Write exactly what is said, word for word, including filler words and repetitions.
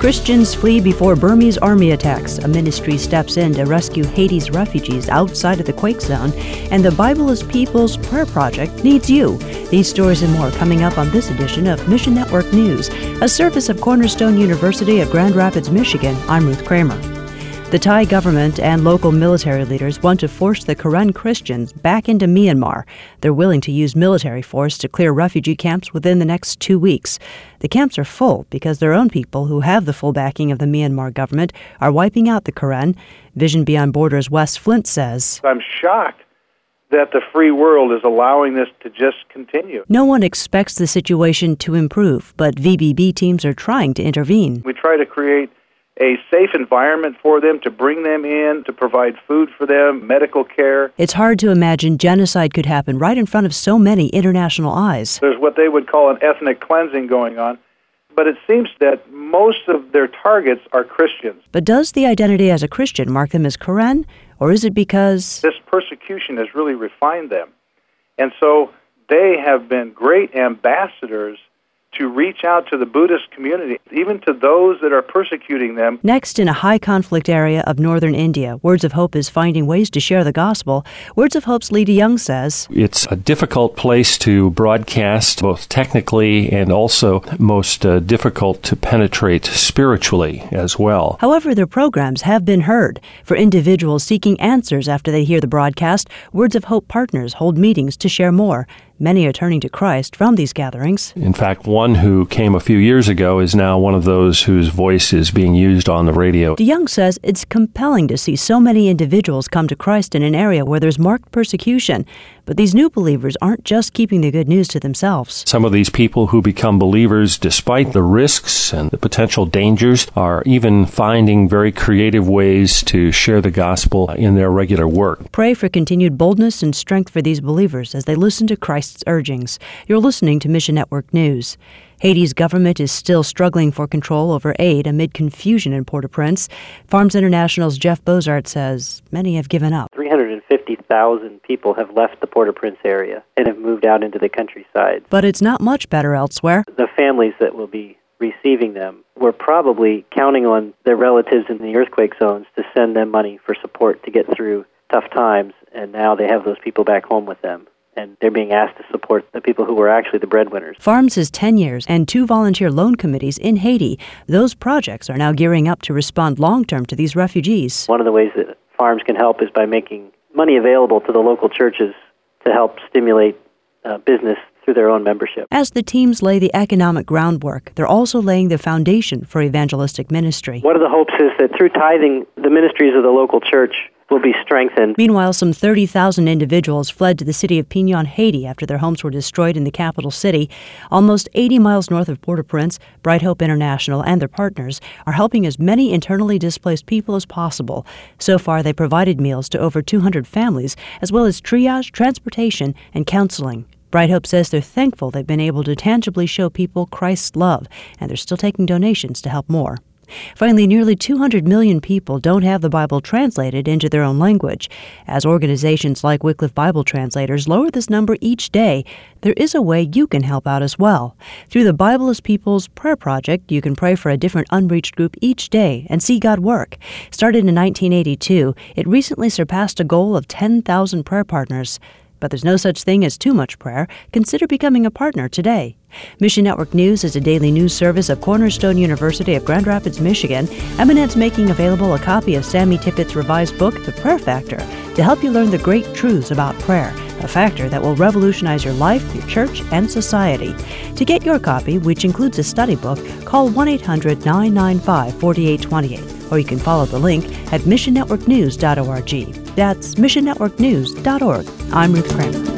Christians flee before Burmese army attacks. A ministry steps in to rescue Haiti's refugees outside of the quake zone. And the Bible is People's Prayer Project needs you. These stories and more coming up on this edition of Mission Network News, a service of Cornerstone University of Grand Rapids, Michigan. I'm Ruth Kramer. The Thai government and local military leaders want to force the Karen Christians back into Myanmar. They're willing to use military force to clear refugee camps within the next two weeks. The camps are full because their own people, who have the full backing of the Myanmar government, are wiping out the Karen. Vision Beyond Borders' Wes Flint says, I'm shocked that the free world is allowing this to just continue. No one expects the situation to improve, but V B B teams are trying to intervene. We try to create a safe environment for them, to bring them in, to provide food for them, medical care. It's hard to imagine genocide could happen right in front of so many international eyes. There's what they would call an ethnic cleansing going on, but it seems that most of their targets are Christians. But does the identity as a Christian mark them as Karen, or is it because this persecution has really refined them? And so they have been great ambassadors to reach out to the Buddhist community, even to those that are persecuting them. Next, in a high-conflict area of northern India, Words of Hope is finding ways to share the gospel. Words of Hope's Lee DeYoung says, it's a difficult place to broadcast, both technically and also most uh, difficult to penetrate spiritually as well. However, their programs have been heard. For individuals seeking answers after they hear the broadcast, Words of Hope partners hold meetings to share more. Many are turning to Christ from these gatherings. In fact, one who came a few years ago is now one of those whose voice is being used on the radio. DeYoung says it's compelling to see so many individuals come to Christ in an area where there's marked persecution. But these new believers aren't just keeping the good news to themselves. Some of these people who become believers, despite the risks and the potential dangers, are even finding very creative ways to share the gospel in their regular work. Pray for continued boldness and strength for these believers as they listen to Christ's urgings. You're listening to Mission Network News. Haiti's government is still struggling for control over aid amid confusion in Port-au-Prince. Farms International's Jeff Bozart says many have given up. three hundred fifty thousand people have left the Port-au-Prince area and have moved out into the countryside. But it's not much better elsewhere. The families that will be receiving them were probably counting on their relatives in the earthquake zones to send them money for support to get through tough times, and now they have those people back home with them. And they're being asked to support the people who were actually the breadwinners. Farms has ten years and two volunteer loan committees in Haiti. Those projects are now gearing up to respond long-term to these refugees. One of the ways that Farms can help is by making money available to the local churches to help stimulate uh, business through their own membership. As the teams lay the economic groundwork, they're also laying the foundation for evangelistic ministry. One of the hopes is that through tithing, the ministries of the local church will be strengthened. Meanwhile, some thirty thousand individuals fled to the city of Pinon, Haiti, after their homes were destroyed in the capital city. Almost eighty miles north of Port-au-Prince, Bright Hope International and their partners are helping as many internally displaced people as possible. So far, they provided meals to over two hundred families, as well as triage, transportation, and counseling. Bright Hope says they're thankful they've been able to tangibly show people Christ's love, and they're still taking donations to help more. Finally, nearly two hundred million people don't have the Bible translated into their own language. As organizations like Wycliffe Bible Translators lower this number each day, there is a way you can help out as well. Through the Bible is People's Prayer Project, you can pray for a different unreached group each day and see God work. Started in nineteen eighty-two, it recently surpassed a goal of ten thousand prayer partners. But there's no such thing as too much prayer. Consider becoming a partner today. Mission Network News is a daily news service of Cornerstone University of Grand Rapids, Michigan. Eminence making available a copy of Sammy Tippett's revised book, The Prayer Factor, to help you learn the great truths about prayer, a factor that will revolutionize your life, your church, and society. To get your copy, which includes a study book, call one eight hundred nine nine five four eight two eight, or you can follow the link at mission network news dot org. That's mission network news dot org. I'm Ruth Kramer.